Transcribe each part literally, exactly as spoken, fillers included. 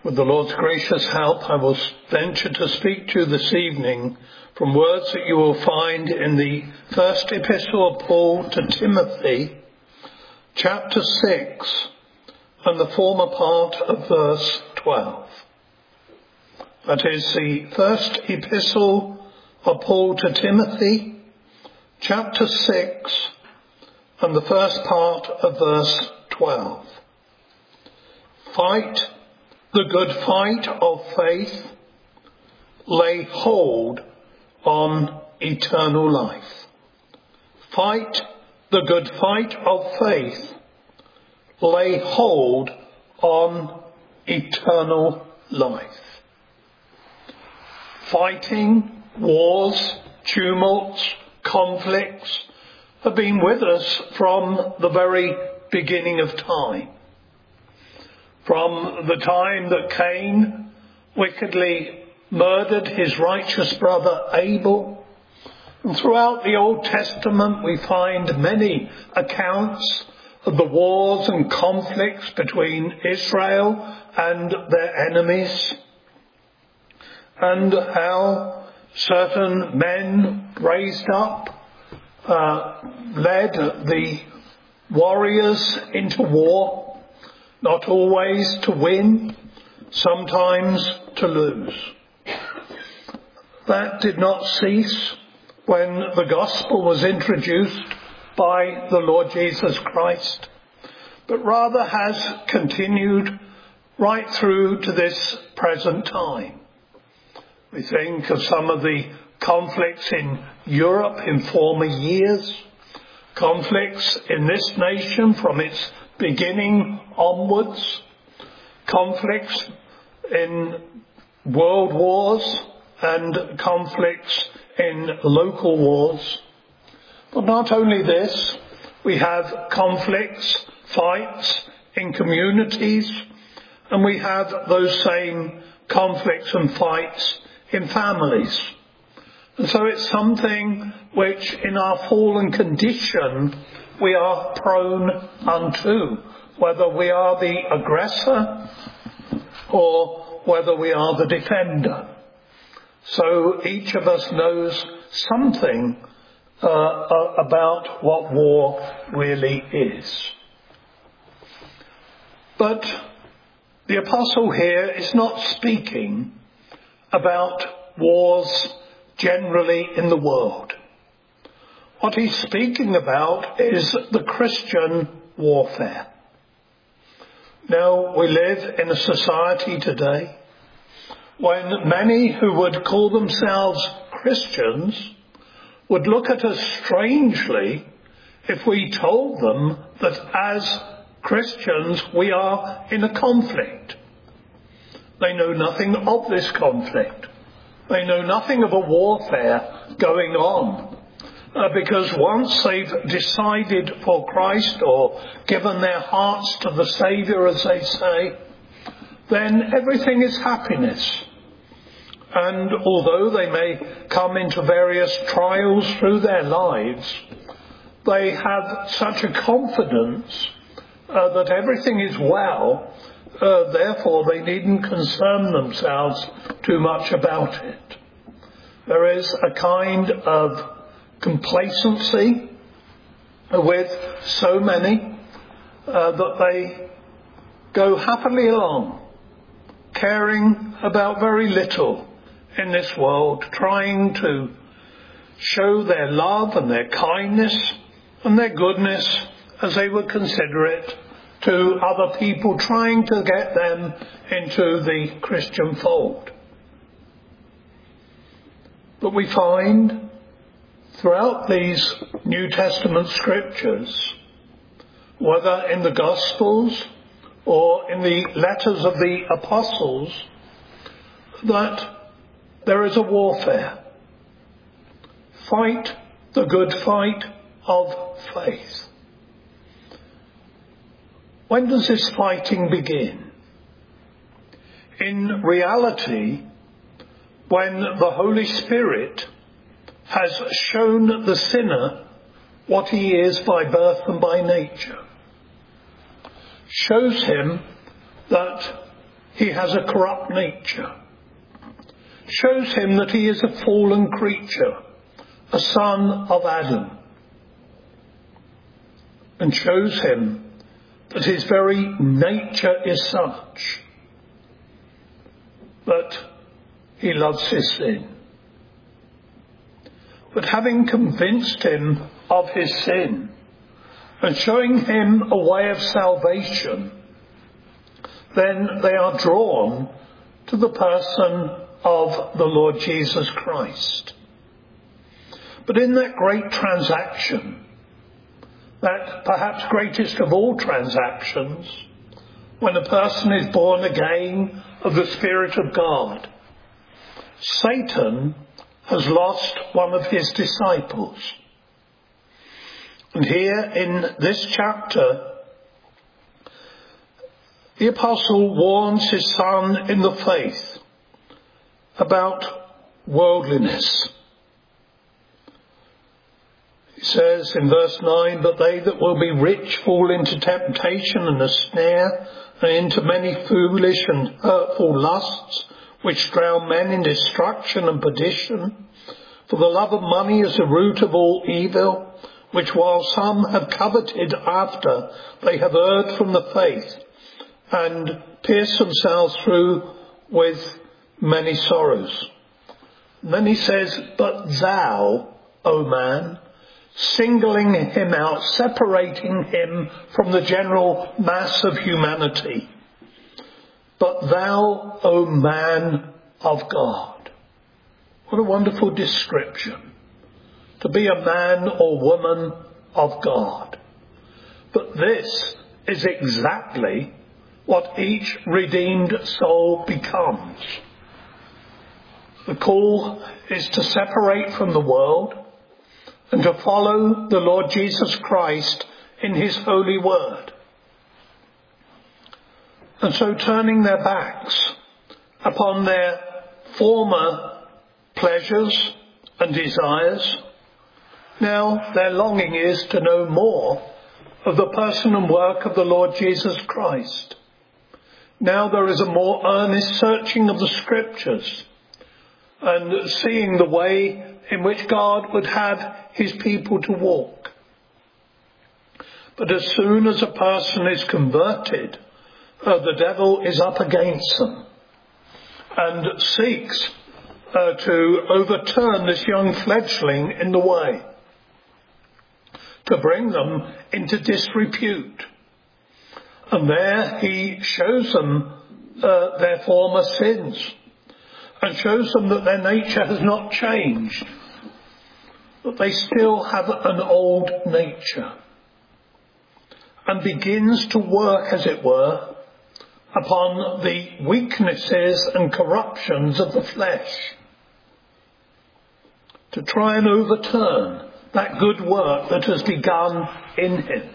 With the Lord's gracious help, I will venture to speak to you this evening from words that you will find in the first epistle of Paul to Timothy, chapter six, and the former part of verse twelve. That is the first epistle of Paul to Timothy, chapter six, and the first part of verse twelve. Fight the good fight of faith, lay hold on eternal life. Fight the good fight of faith, lay hold on eternal life. Fighting, wars, tumults, conflicts have been with us from the very beginning of time. From the time that Cain wickedly murdered his righteous brother Abel, and throughout the Old Testament we find many accounts of the wars and conflicts between Israel and their enemies, and how certain men raised up, uh, led the warriors into war, not always to win, sometimes to lose. That did not cease when the gospel was introduced by the Lord Jesus Christ, but rather has continued right through to this present time. We think of some of the conflicts in Europe in former years, conflicts in this nation from its beginning onwards, conflicts in world wars and conflicts in local wars. But not only this, we have conflicts, fights in communities, and we have those same conflicts and fights in families. And so it's something which in our fallen condition we are prone unto, whether we are the aggressor or whether we are the defender. So each of us knows something uh, about what war really is. But the apostle here is not speaking about wars generally in the world. What he's speaking about is the Christian warfare. Now, we live in a society today when many who would call themselves Christians would look at us strangely if we told them that as Christians we are in a conflict. They know nothing of this conflict. They know nothing of a warfare going on. Uh, because once they've decided for Christ or given their hearts to the Saviour, as they say, then everything is happiness. And although they may come into various trials through their lives, they have such a confidence uh, that everything is well, uh, therefore they needn't concern themselves too much about it. There is a kind of complacency with so many uh, that they go happily along, caring about very little in this world, trying to show their love and their kindness and their goodness, as they would consider it, to other people, trying to get them into the Christian fold. But we find throughout these New Testament scriptures, whether in the Gospels or in the letters of the apostles, that there is a warfare. Fight the good fight of faith. When does this fighting begin? In reality, when the Holy Spirit has shown the sinner what he is by birth and by nature, shows him that he has a corrupt nature, shows him that he is a fallen creature, a son of Adam, and shows him that his very nature is such that he loves his sin. But having convinced him of his sin and showing him a way of salvation, then they are drawn to the person of the Lord Jesus Christ. But in that great transaction, that perhaps greatest of all transactions, when a person is born again of the Spirit of God, Satan has lost one of his disciples. And here in this chapter, the apostle warns his son in the faith about worldliness. He says in verse nine, "But they that will be rich fall into temptation and a snare, and into many foolish and hurtful lusts, which drown men in destruction and perdition. For the love of money is the root of all evil, which while some have coveted after, they have erred from the faith, and pierced themselves through with many sorrows." And then he says, "But thou, O man," singling him out, separating him from the general mass of humanity, "But thou, O man of God." What a wonderful description. To be a man or woman of God. But this is exactly what each redeemed soul becomes. The call is to separate from the world and to follow the Lord Jesus Christ in his holy word. And so turning their backs upon their former pleasures and desires, now their longing is to know more of the person and work of the Lord Jesus Christ. Now there is a more earnest searching of the Scriptures and seeing the way in which God would have his people to walk. But as soon as a person is converted, uh, the devil is up against them and seeks uh, to overturn this young fledgling in the way, to bring them into disrepute. And there he shows them uh, their former sins and shows them that their nature has not changed, that they still have an old nature, and begins to work, as it were, upon the weaknesses and corruptions of the flesh, to try and overturn that good work that has begun in him.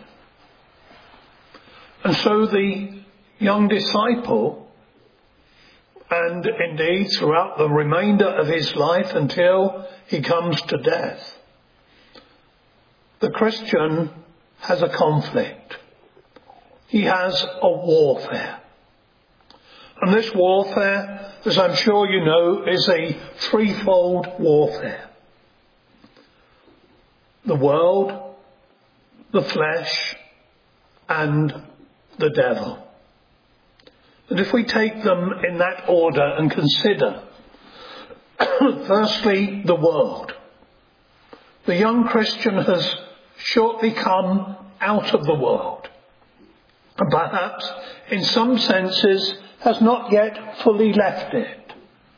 And so the young disciple, and indeed throughout the remainder of his life until he comes to death, the Christian has a conflict. He has a warfare. And this warfare, as I'm sure you know, is a threefold warfare. The world, the flesh, and the devil. And if we take them in that order and consider, firstly, the world. The young Christian has shortly come out of the world, and perhaps in some senses has not yet fully left it.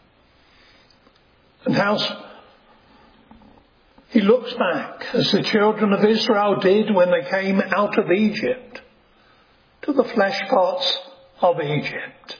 And how he looks back, as the children of Israel did when they came out of Egypt, to the flesh pots of Egypt.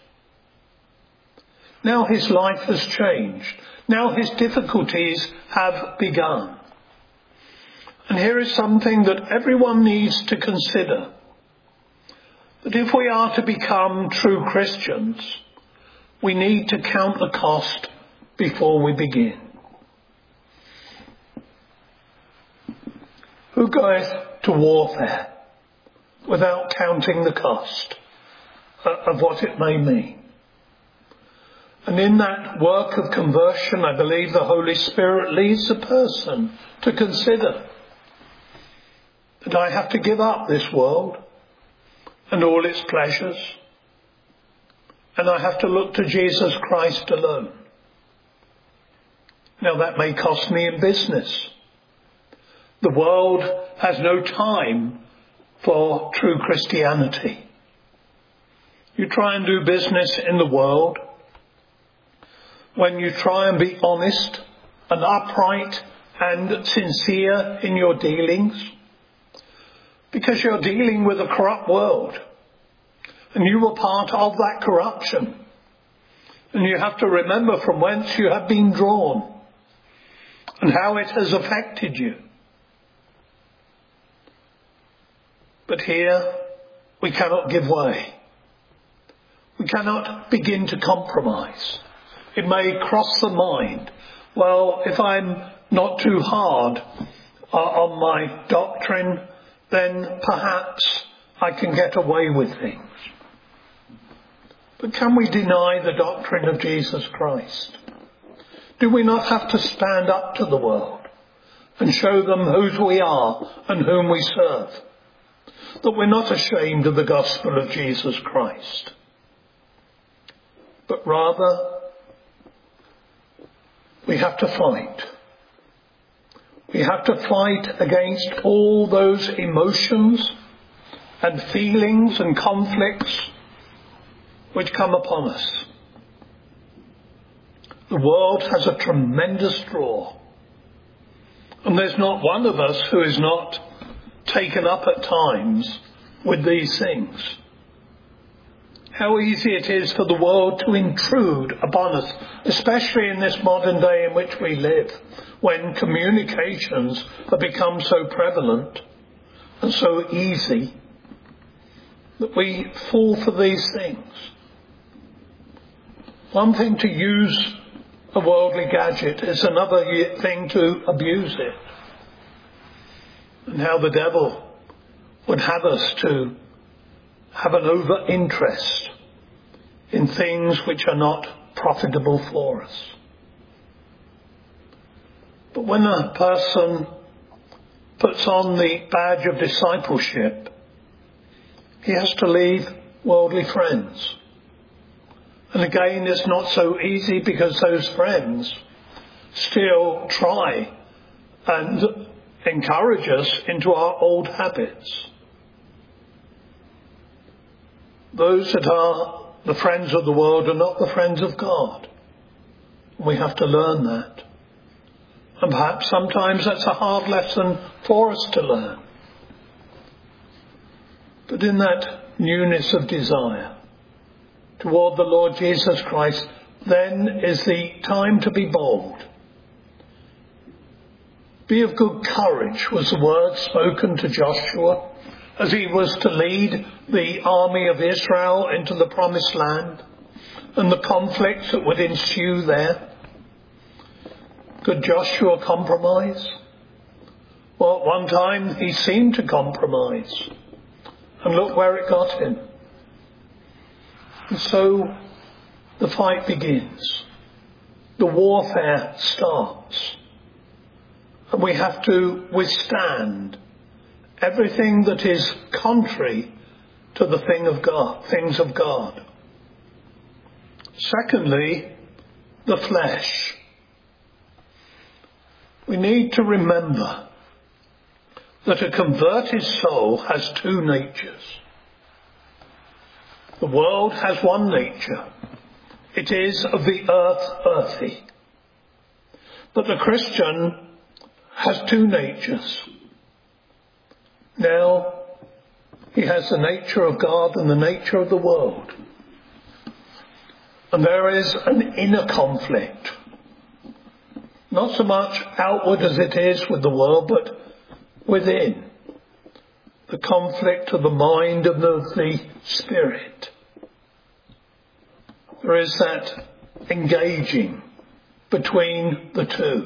Now his life has changed. Now his difficulties have begun. And here is something that everyone needs to consider. That if we are to become true Christians, we need to count the cost before we begin. Who goeth to warfare without counting the cost of what it may mean? And in that work of conversion, I believe the Holy Spirit leads the person to consider that I have to give up this world and all its pleasures, and I have to look to Jesus Christ alone. Now that may cost me in business. The world has no time for true Christianity. You try and do business in the world, when you try and be honest and upright and sincere in your dealings, because you're dealing with a corrupt world and you were part of that corruption, and you have to remember from whence you have been drawn and how it has affected you. But here we cannot give way. We cannot begin to compromise. It may cross the mind, well, if I'm not too hard uh, on my doctrine, then perhaps I can get away with things. But can we deny the doctrine of Jesus Christ? Do we not have to stand up to the world and show them whose we are and whom we serve? That we're not ashamed of the gospel of Jesus Christ, but rather we have to fight. We have to fight against all those emotions and feelings and conflicts which come upon us. The world has a tremendous draw, and there's not one of us who is not taken up at times with these things. How easy it is for the world to intrude upon us, especially in this modern day in which we live, when communications have become so prevalent and so easy that we fall for these things. One thing to use a worldly gadget is another thing to abuse it. And how the devil would have us to have an over-interest in things which are not profitable for us. But when a person puts on the badge of discipleship, he has to leave worldly friends. And again, it's not so easy because those friends still try and encourage us into our old habits. Those that are the friends of the world are not the friends of God. We have to learn that. And perhaps sometimes that's a hard lesson for us to learn. But in that newness of desire toward the Lord Jesus Christ, then is the time to be bold. Be of good courage was the word spoken to Joshua as he was to lead the army of Israel into the promised land and the conflicts that would ensue there. Could Joshua compromise? Well, at one time he seemed to compromise. And look where it got him. And so the fight begins. The warfare starts. And we have to withstand everything that is contrary to the thing of God, things of God. Secondly, the flesh. We need to remember that a converted soul has two natures. The world has one nature. It is of the earth, earthy. But the Christian has two natures. Now, he has the nature of God and the nature of the world. And there is an inner conflict. Not so much outward as it is with the world, but within. The conflict of the mind and of the spirit. There is that engaging between the two.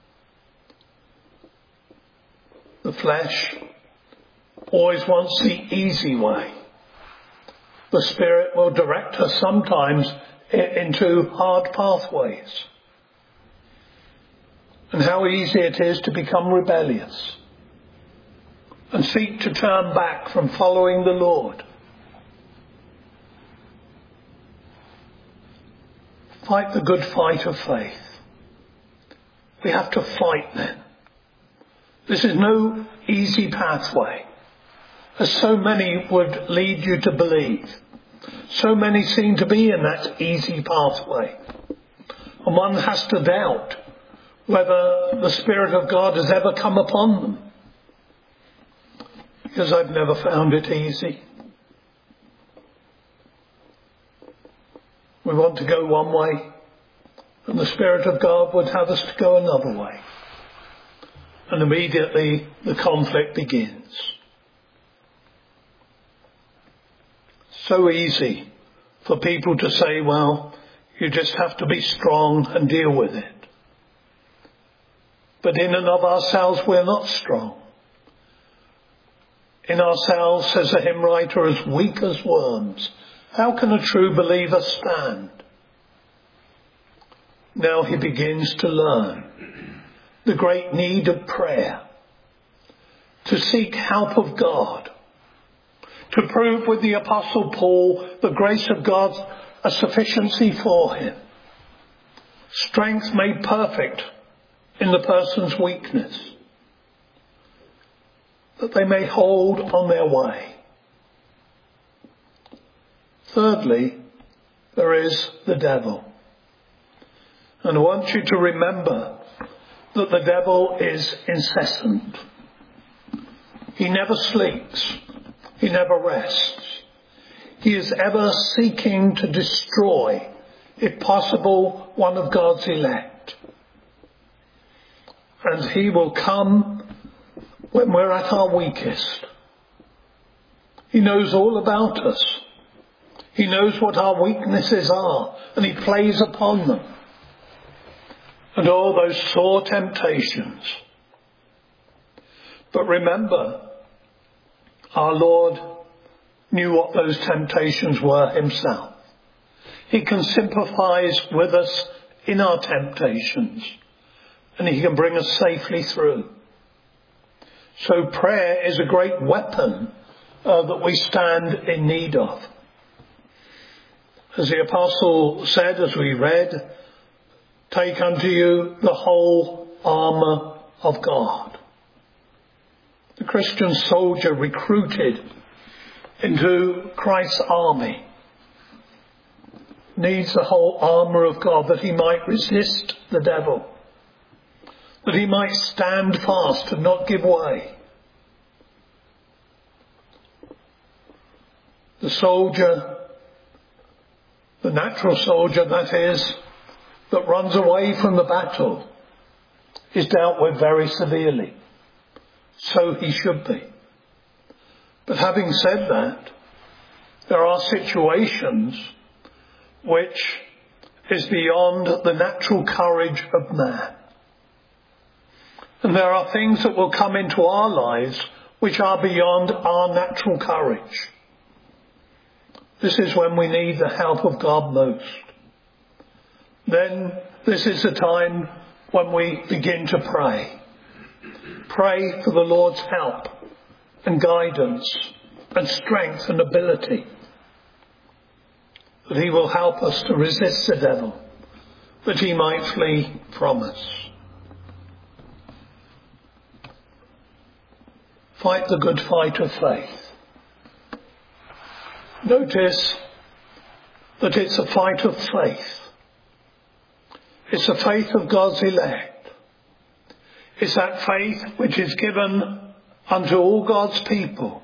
The flesh always wants the easy way. The Spirit will direct us sometimes into hard pathways. And how easy it is to become rebellious and seek to turn back from following the Lord. Fight the good fight of faith. We have to fight then. This is no easy pathway, as so many would lead you to believe. So many seem to be in that easy pathway. And one has to doubt whether the Spirit of God has ever come upon them. Because I've never found it easy. We want to go one way, and the Spirit of God would have us to go another way. And immediately the conflict begins. So easy for people to say, well, you just have to be strong and deal with it. But in and of ourselves, we're not strong. In ourselves, says the hymn writer, as weak as worms. How can a true believer stand? Now he begins to learn the great need of prayer, to seek help of God, to prove with the Apostle Paul the grace of God's a sufficiency for him. Strength made perfect in the person's weakness, that they may hold on their way. Thirdly, there is the devil. And I want you to remember that the devil is incessant. He never sleeps. He never rests. He is ever seeking to destroy, if possible, one of God's elect. And he will come when we're at our weakest. He knows all about us. He knows what our weaknesses are, and he plays upon them. And all those sore temptations. But remember, our Lord knew what those temptations were himself. He can sympathize with us in our temptations, and he can bring us safely through. So prayer is a great weapon uh, that we stand in need of. As the apostle said, as we read, take unto you the whole armour of God. The Christian soldier recruited into Christ's army needs the whole armour of God, that he might resist the devil, that he might stand fast and not give way. The soldier, the natural soldier that is, that runs away from the battle, is dealt with very severely. So he should be. But having said that, there are situations which is beyond the natural courage of man. And there are things that will come into our lives which are beyond our natural courage. This is when we need the help of God most. Then this is the time when we begin to pray. Pray for the Lord's help and guidance and strength and ability, that he will help us to resist the devil, that he might flee from us. Fight the good fight of faith. Notice that it's a fight of faith. It's the faith of God's elect. It's that faith which is given unto all God's people.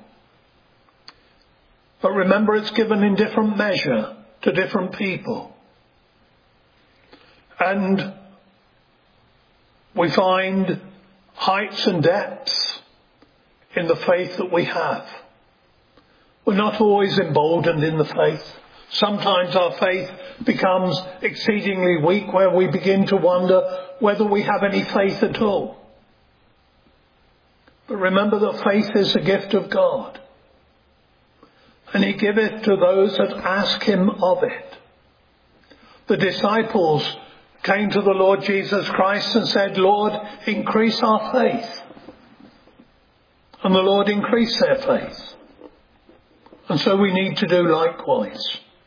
But remember, it's given in different measure to different people. And we find heights and depths in the faith that we have. We're not always emboldened in the faith. Sometimes our faith becomes exceedingly weak, where we begin to wonder whether we have any faith at all. But remember that faith is a gift of God, and he giveth to those that ask him of it. The disciples came to the Lord Jesus Christ and said, Lord, increase our faith. And the Lord increased their faith. And so we need to do likewise.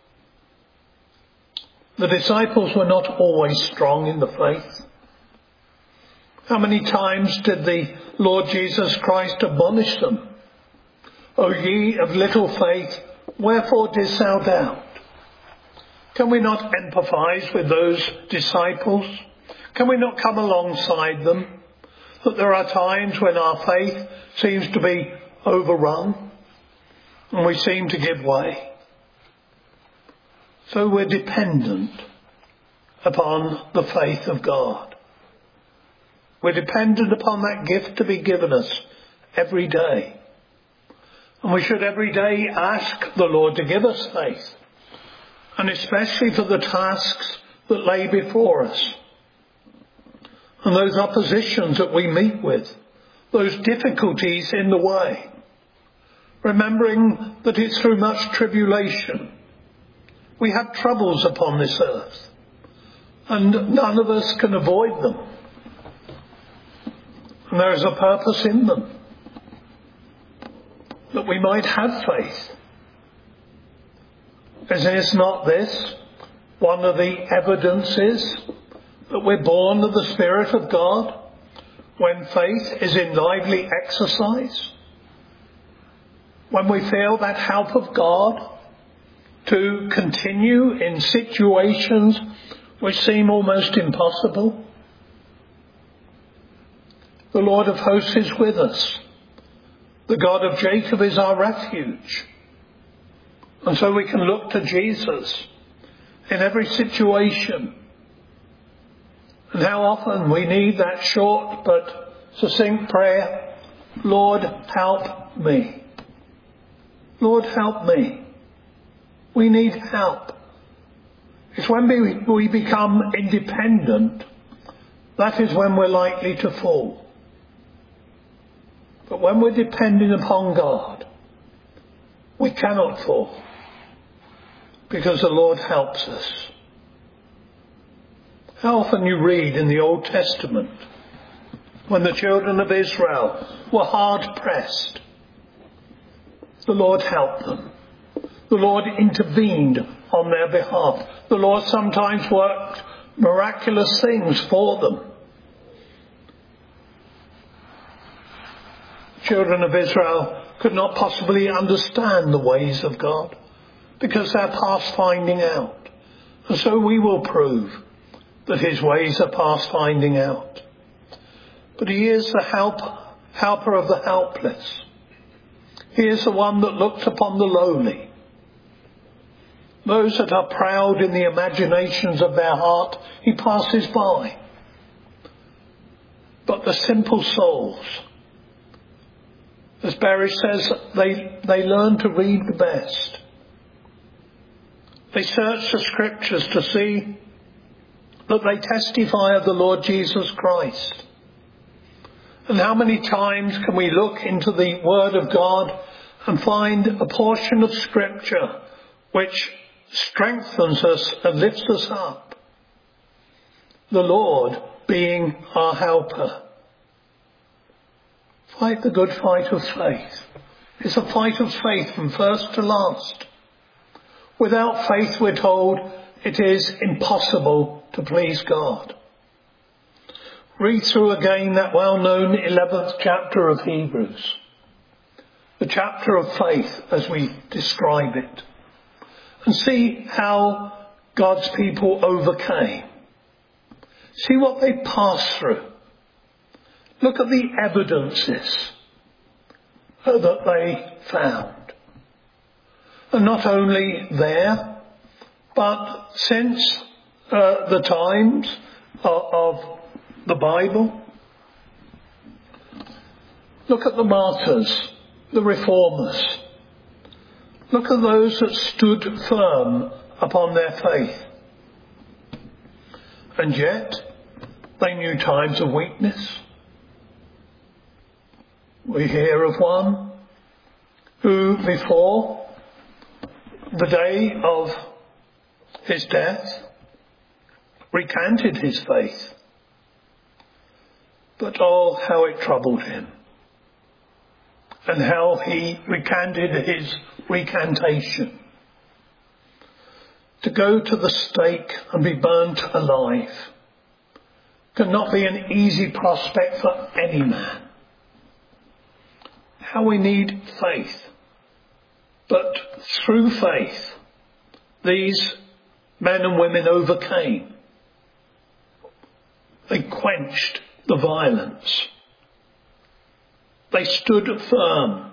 The disciples were not always strong in the faith. How many times did the Lord Jesus Christ admonish them? O ye of little faith, wherefore didst thou doubt? Can we not empathise with those disciples? Can we not come alongside them? That there are times when our faith seems to be overrun and we seem to give way. So we're dependent upon the faith of God. We're dependent upon that gift to be given us every day. And we should every day ask the Lord to give us faith. And especially for the tasks that lay before us. And those oppositions that we meet with. Those difficulties in the way. Remembering that it's through much tribulation. We have troubles upon this earth. And none of us can avoid them. And there is a purpose in them. That we might have faith. Is not this one of the evidences that we're born of the Spirit of God when faith is in lively exercise? When we feel that help of God to continue in situations which seem almost impossible? The Lord of hosts is with us. The God of Jacob is our refuge. And so we can look to Jesus in every situation. And how often we need that short but succinct prayer, Lord, help me. Lord, help me. We need help. It's when we, we become independent, that is when we're likely to fall. But when we're depending upon God, we cannot fall. Because the Lord helps us. How often you read in the Old Testament when the children of Israel were hard pressed, the Lord helped them. The Lord intervened on their behalf. The Lord sometimes worked miraculous things for them. Children of Israel could not possibly understand the ways of God, because they're past finding out. And so we will prove that his ways are past finding out. But he is the help, helper of the helpless. He is the one that looks upon the lowly. Those that are proud in the imaginations of their heart, he passes by. But the simple souls, as Berry says, they, they learn to read the best. They search the scriptures to see that they testify of the Lord Jesus Christ. And how many times can we look into the Word of God and find a portion of scripture which strengthens us and lifts us up? The Lord being our helper. Fight the good fight of faith. It's a fight of faith from first to last. Without faith, we're told, it is impossible to please God. Read through again that well-known eleventh chapter of Hebrews. The chapter of faith, as we describe it. And see how God's people overcame. See what they passed through. Look at the evidences that they found. And not only there, but since uh, the times of, of the Bible. Look at the martyrs, the reformers. Look at those that stood firm upon their faith. And yet, they knew times of weakness. We hear of one who, before the day of his death, recanted his faith. But oh, how it troubled him, and how he recanted his recantation. To go to the stake and be burnt alive cannot be an easy prospect for any man. How we need faith. But through faith, these men and women overcame. They quenched the violence. They stood firm.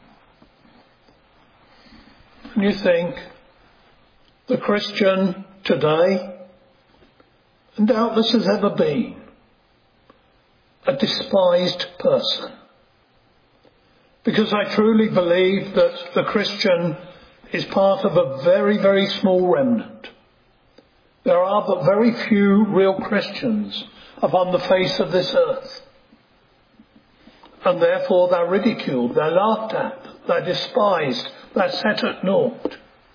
And you think, the Christian today, and doubtless has ever been, a despised person. Because I truly believe that the Christian is part of a very, very small remnant. There are but very few real Christians upon the face of this earth. And therefore they're ridiculed, they're laughed at, they're despised, they're set at naught.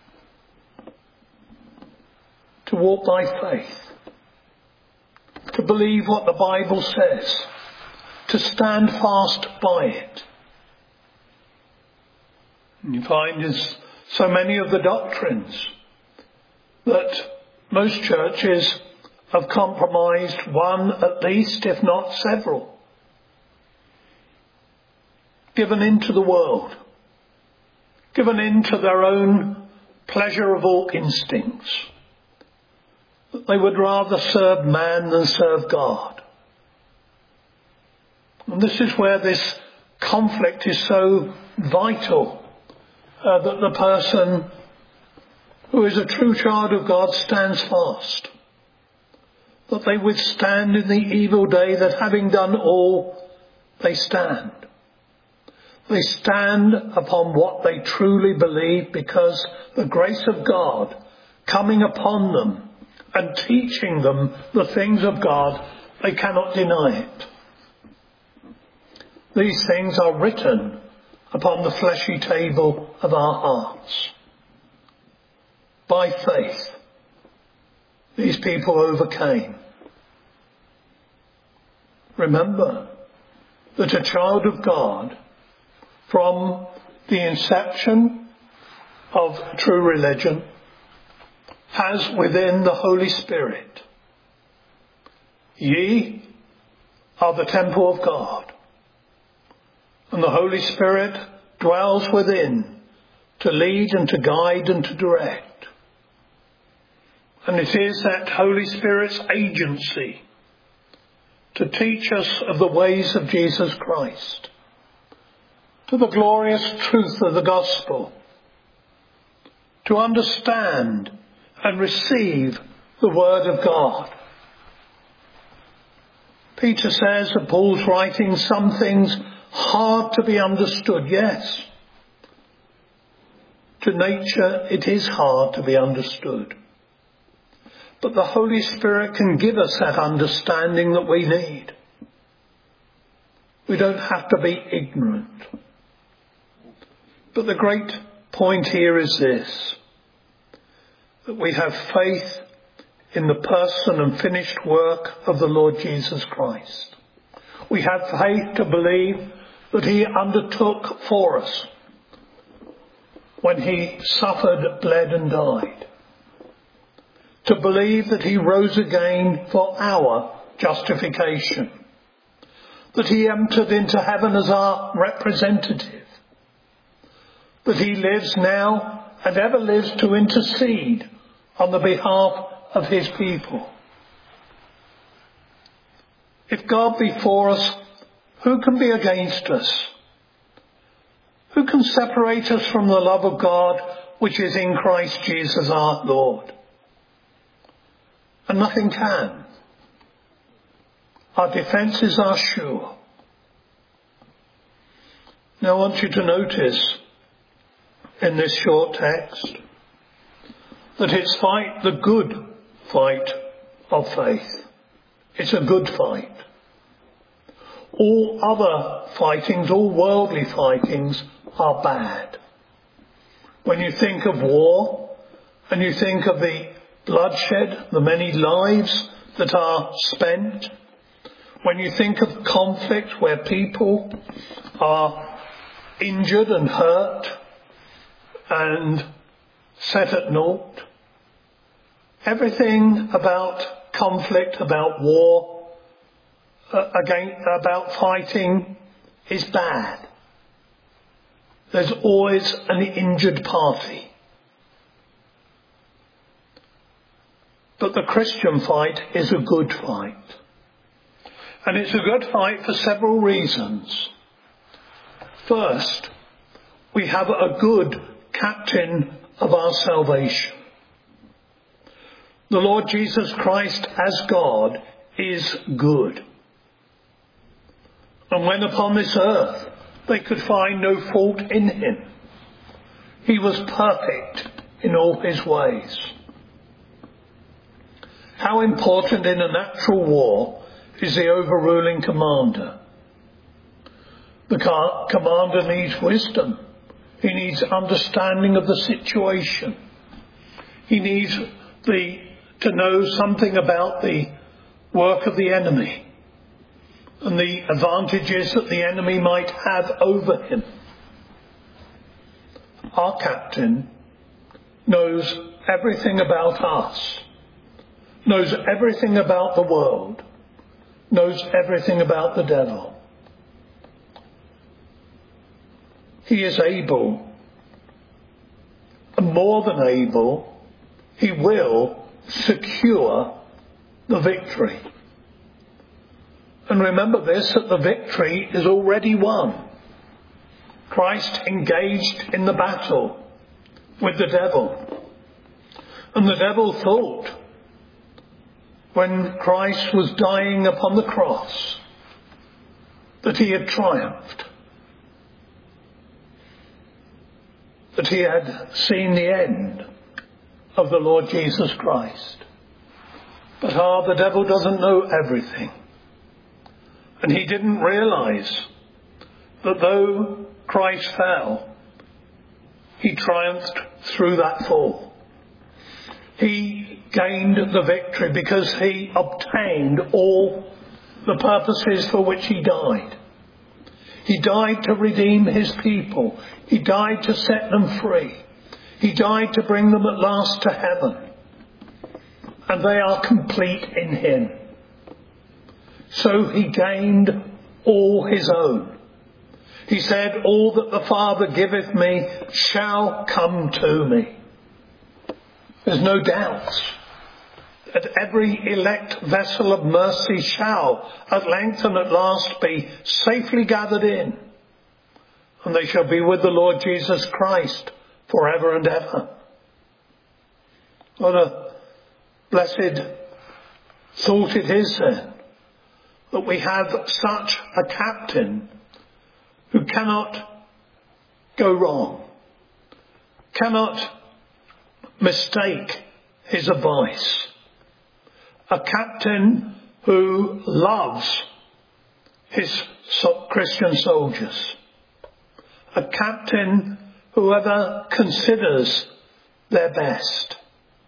To walk by faith, to believe what the Bible says, to stand fast by it. And you find in so many of the doctrines that most churches have compromised one at least, if not several. Given into the world, given into their own pleasurable instincts. That they would rather serve man than serve God. And this is where this conflict is so vital, uh, that the person who is a true child of God stands fast. That they withstand in the evil day, that having done all, they stand. They stand upon what they truly believe, because the grace of God coming upon them and teaching them the things of God, they cannot deny it. These things are written upon the fleshy table of our hearts. By faith, these people overcame. Remember that a child of God, from the inception of true religion, has within the Holy Spirit. Ye are the temple of God, and the Holy Spirit dwells within to lead and to guide and to direct. And it is that Holy Spirit's agency to teach us of the ways of Jesus Christ, to the glorious truth of the gospel, to understand and receive the word of God. Peter says that Paul's writing some things hard to be understood. Yes, to nature it is hard to be understood. But the Holy Spirit can give us that understanding that we need. We don't have to be ignorant. But the great point here is this, that we have faith in the person and finished work of the Lord Jesus Christ. We have faith to believe that he undertook for us when he suffered, bled and died. To believe that he rose again for our justification. That he entered into heaven as our representative. That he lives now and ever lives to intercede on the behalf of his people. If God be for us, who can be against us? Who can separate us from the love of God which is in Christ Jesus our Lord? And nothing can. Our defences are sure. Now I want you to notice in this short text that it's fight the good fight of faith. It's a good fight. All other fightings, all worldly fightings are bad. When you think of war and you think of the bloodshed, the many lives that are spent, when you think of conflict where people are injured and hurt and set at naught, everything about conflict, about war, uh, again, about fighting is bad. There's always an injured party. But the Christian fight is a good fight. And it's a good fight for several reasons. First, we have a good captain of our salvation. The Lord Jesus Christ as God is good. And when upon this earth they could find no fault in him, he was perfect in all his ways. How important in a natural war is the overruling commander. The car- commander needs wisdom. He needs understanding of the situation. He needs the, to know something about the work of the enemy and the advantages that the enemy might have over him. Our captain knows everything about us, knows everything about the world, knows everything about the devil. He is able, and more than able, he will secure the victory. And remember this, that the victory is already won. Christ engaged in the battle with the devil. And the devil thought, when Christ was dying upon the cross, that he had triumphed, that he had seen the end of the Lord Jesus Christ. But ah, the devil doesn't know everything. And he didn't realize that though Christ fell, he triumphed through that fall. He gained the victory because he obtained all the purposes for which he died. He died to redeem his people. He died to set them free. He died to bring them at last to heaven. And they are complete in him. So he gained all his own. He said, all that the Father giveth me shall come to me. There's no doubt that every elect vessel of mercy shall at length and at last be safely gathered in, and they shall be with the Lord Jesus Christ forever and ever. What a blessed thought it is then, that we have such a captain who cannot go wrong, cannot mistake his advice. A captain who loves his Christian soldiers. A captain who ever considers their best.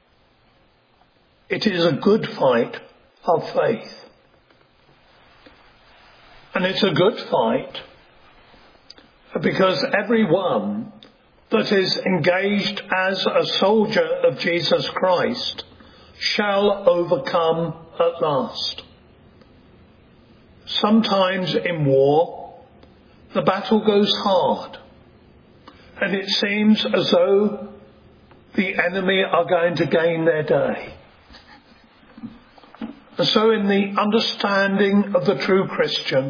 It is a good fight of faith. And it's a good fight because everyone that is engaged as a soldier of Jesus Christ shall overcome at last. Sometimes in war, the battle goes hard, and it seems as though the enemy are going to gain their day. And so in the understanding of the true Christian,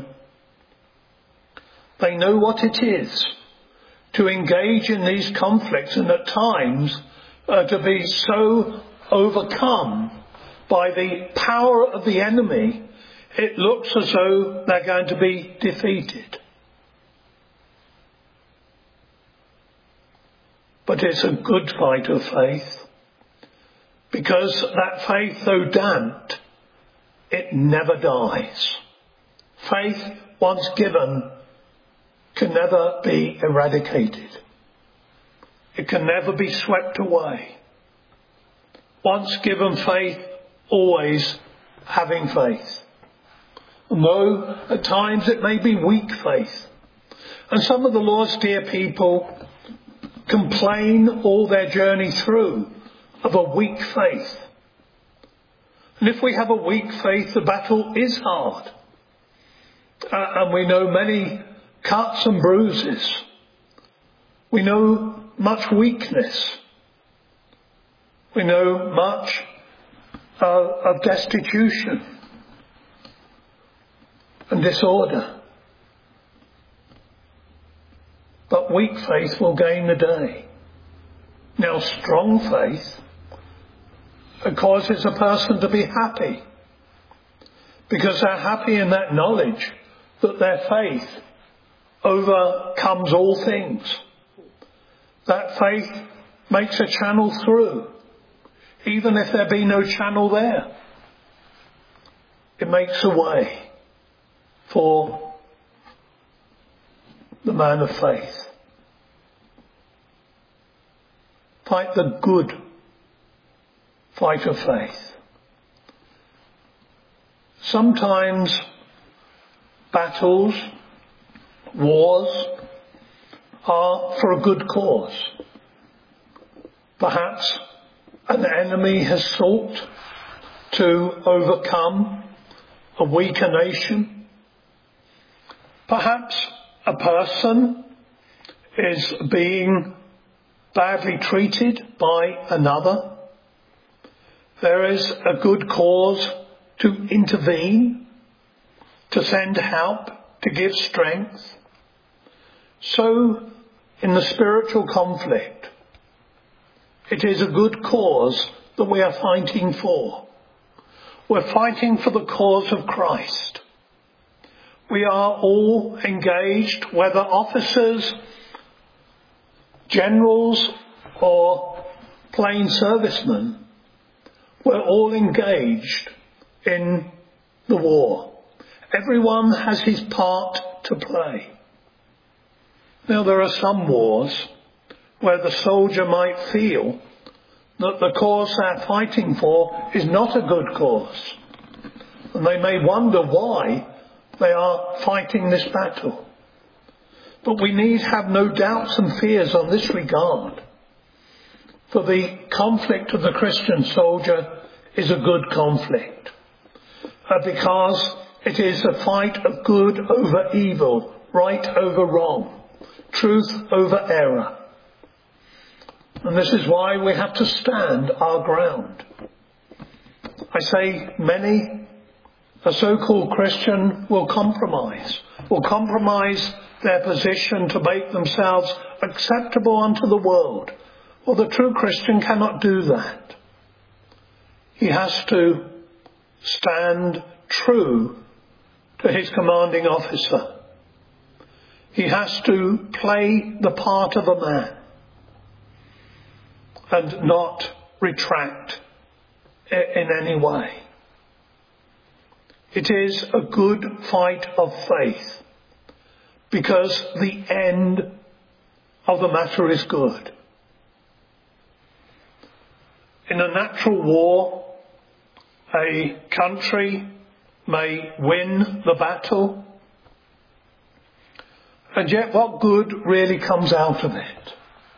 they know what it is to engage in these conflicts, and at times uh, to be so overcome by the power of the enemy, it looks as though they're going to be defeated. But it's a good fight of faith, because that faith, though damped, it never dies. Faith, once given, can never be eradicated. It can never be swept away. Once given faith always having faith. And though at times it may be weak faith. And some of the Lord's dear people complain all their journey through of a weak faith. And if we have a weak faith, the battle is hard. Uh, and we know many cuts and bruises. We know much weakness. We know much uh, of destitution and disorder. But weak faith will gain the day. Now, strong faith causes a person to be happy, because they're happy in that knowledge that their faith overcomes all things. That faith makes a channel through, even if there be no channel there. It makes a way for the man of faith. Fight the good fight of faith. Sometimes battles, wars, are for a good cause. Perhaps an enemy has sought to overcome a weaker nation. Perhaps a person is being badly treated by another. There is a good cause to intervene, to send help, to give strength. So, in the spiritual conflict, it is a good cause that we are fighting for. We're fighting for the cause of Christ. We are all engaged, whether officers, generals, or plain servicemen. We're all engaged in the war. Everyone has his part to play. Now, there are some wars where the soldier might feel that the cause they're fighting for is not a good cause. And they may wonder why they are fighting this battle. But we need have no doubts and fears on this regard. For the conflict of the Christian soldier is a good conflict. Uh, because it is a fight of good over evil, right over wrong, truth over error. And this is why we have to stand our ground. I say many, a so-called Christian will compromise, will compromise their position to make themselves acceptable unto the world. Well, the true Christian cannot do that. He has to stand true to his commanding officer. He has to play the part of a man and not retract in any way. It is a good fight of faith because the end of the matter is good. In a natural war, a country may win the battle, and yet what good really comes out of it?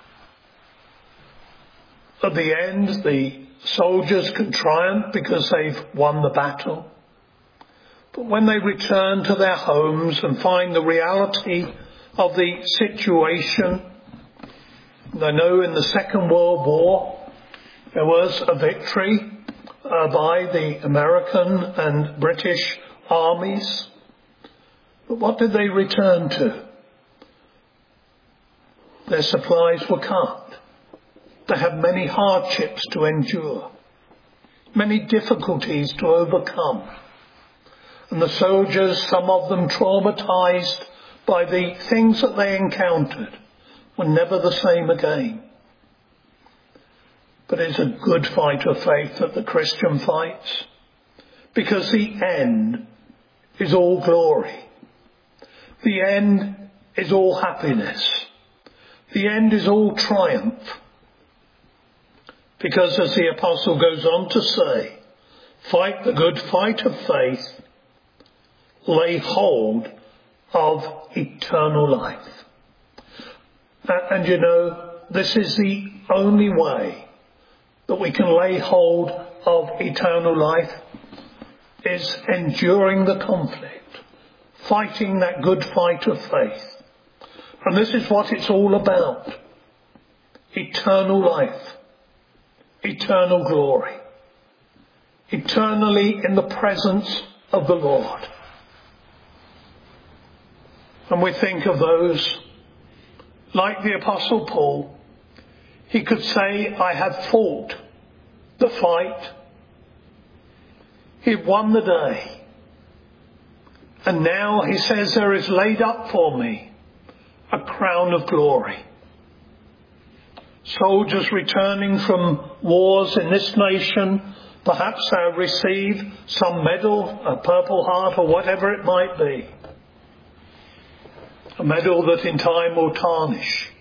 At the end, the soldiers can triumph because they've won the battle. But when they return to their homes and find the reality of the situation, they know in the Second World War there was a victory uh, by the American and British armies. But what did they return to? Their supplies were cut. They had many hardships to endure, many difficulties to overcome. And the soldiers, some of them traumatized by the things that they encountered, were never the same again. But it's a good fight of faith that the Christian fights, because the end is all glory. The end is all happiness. The end is all triumph. Because as the apostle goes on to say, fight the good fight of faith, lay hold of eternal life. And you know, this is the only way that we can lay hold of eternal life, is enduring the conflict, fighting that good fight of faith. And this is what it's all about. Eternal life, eternal glory, eternally in the presence of the Lord. And we think of those like the Apostle Paul. He could say, I have fought the fight. He won the day. And now he says, there is laid up for me a crown of glory. Soldiers returning from wars in this nation, perhaps they'll receive some medal, a Purple Heart or whatever it might be. A medal that in time will tarnish.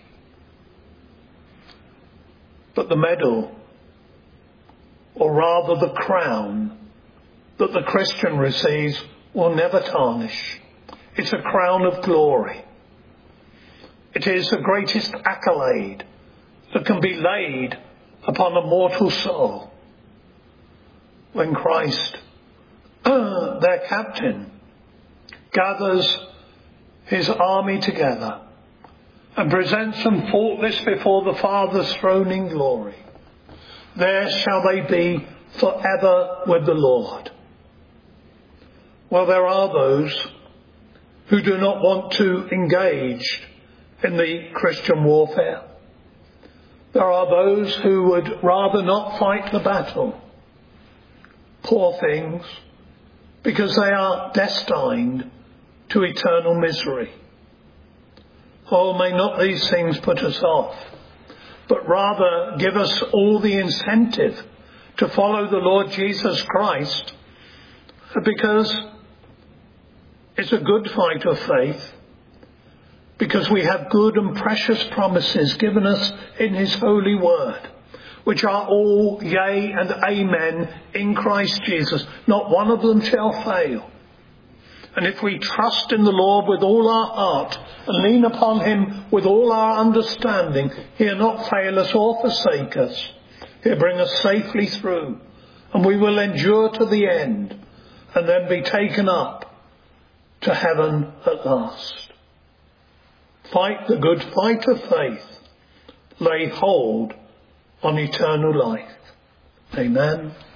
But the medal, or rather the crown that the Christian receives, will never tarnish. It's a crown of glory. It is the greatest accolade that can be laid upon a mortal soul. When Christ, uh, their captain, gathers his army together and presents them faultless before the Father's throne in glory, there shall they be forever with the Lord. Well, there are those who do not want to engage in the Christian warfare. There are those who would rather not fight the battle. Poor things, because they are destined to eternal misery. Oh, may not these things put us off, but rather give us all the incentive to follow the Lord Jesus Christ, because it's a good fight of faith, because we have good and precious promises given us in his holy word, which are all yea and amen in Christ Jesus. Not one of them shall fail. And if we trust in the Lord with all our heart and lean upon him with all our understanding, he'll not fail us or forsake us. He'll bring us safely through, and we will endure to the end and then be taken up to heaven at last. Fight the good fight of faith. Lay hold on eternal life. Amen.